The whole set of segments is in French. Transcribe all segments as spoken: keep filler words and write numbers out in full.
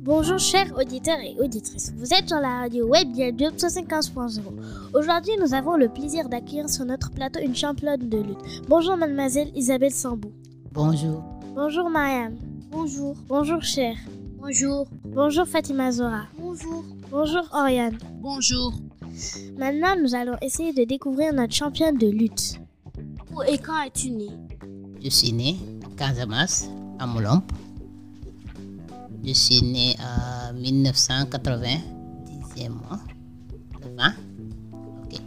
Bonjour chers auditeurs et auditrices, vous êtes sur la radio web Dialjob soixante-quinze point zéro. Aujourd'hui, nous avons le plaisir d'accueillir sur notre plateau une championne de lutte. Bonjour mademoiselle Isabelle Sambou. Bonjour. Bonjour Mariam. Bonjour. Bonjour Cher. Bonjour. Bonjour Fatima Zora. Bonjour. Bonjour Oriane. Bonjour. Maintenant, nous allons essayer de découvrir notre championne de lutte. Où et quand es-tu née? Je suis né à Casamance, à Molombe. Je suis né en dix-neuf cent quatre-vingts, dixième mois, le vingt. Ok.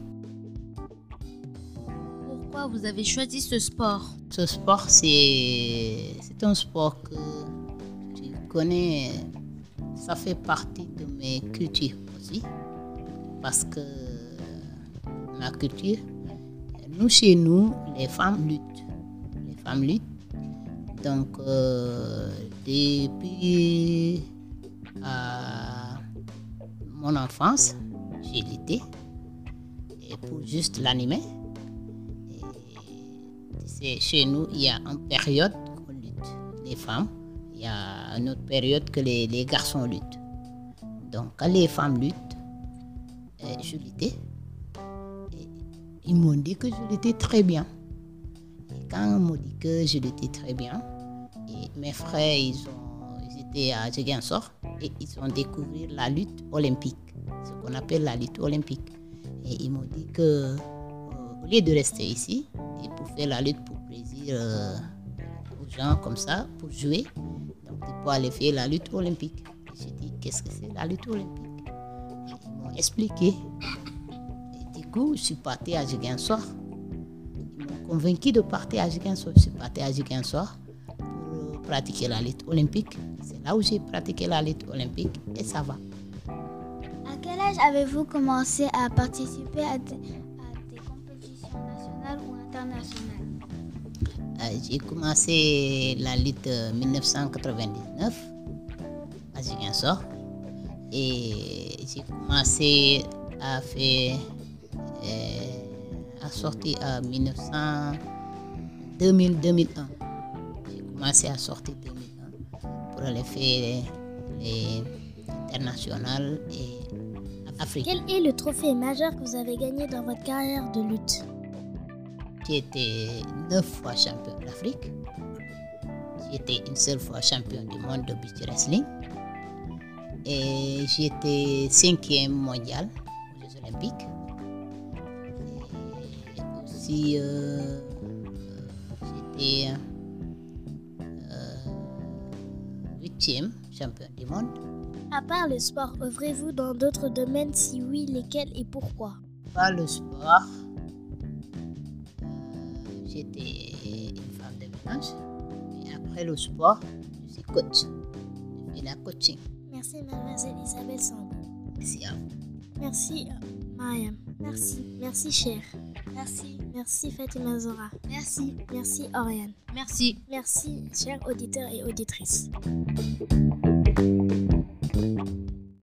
Pourquoi vous avez choisi ce sport? Ce sport, c'est, c'est un sport que tu connais, ça fait partie de mes cultures aussi. Parce que ma culture, nous, chez nous, les femmes luttent. Les femmes luttent. Donc, euh, depuis euh, mon enfance, j'ai lutté. Et pour juste l'animer. C'est, chez nous, il y a une période qu'on lutte, les femmes. Il y a une autre période que les, les garçons luttent. Donc, quand les femmes luttent, je luttais. Et ils m'ont dit que je luttais très bien. Et quand on m'a dit que je luttais très bien, et mes frères, ils, ont, ils étaient à Ziguinchor et ils ont découvert la lutte olympique, ce qu'on appelle la lutte olympique. Et ils m'ont dit que euh, au lieu de rester ici et pour faire la lutte pour plaisir euh, aux gens comme ça, pour jouer, donc il faut aller faire la lutte olympique. Et j'ai dit, qu'est-ce que c'est la lutte olympique? Expliqué. Et du coup, je suis partie à Ziguinchor. Ils m'ont convaincu de partir à Ziguinchor. Je suis partie à Ziguinchor pour pratiquer la lutte olympique. C'est là où j'ai pratiqué la lutte olympique et ça va. À quel âge avez-vous commencé à participer à des, à des compétitions nationales ou internationales? euh, J'ai commencé la lutte en dix-neuf cent quatre-vingt-dix-neuf à Ziguinchor. Et j'ai commencé à faire, euh, à sortir en mille neuf cents, deux mille, deux mille un. J'ai commencé à sortir en deux mille un pour aller faire les internationales et africaines. Quel est le trophée majeur que vous avez gagné dans votre carrière de lutte? J'ai été neuf fois champion d'Afrique. J'ai été une seule fois champion du monde de beach wrestling. Et j'étais cinquième mondial aux Jeux Olympiques. Et aussi, euh, j'étais huitième euh, champion du monde. À part le sport, œuvrez-vous dans d'autres domaines? Si oui, lesquels et pourquoi? Par le sport, euh, j'étais une femme de ménage. Et après le sport, je suis coach. Je fais la coaching. Merci mademoiselle Isabelle Sambou. Merci à vous. Merci Mariam. Merci. Merci Cher. Merci. Merci Fatima Zora. Merci. Merci Oriane. Merci. Merci chers auditeurs et auditrices.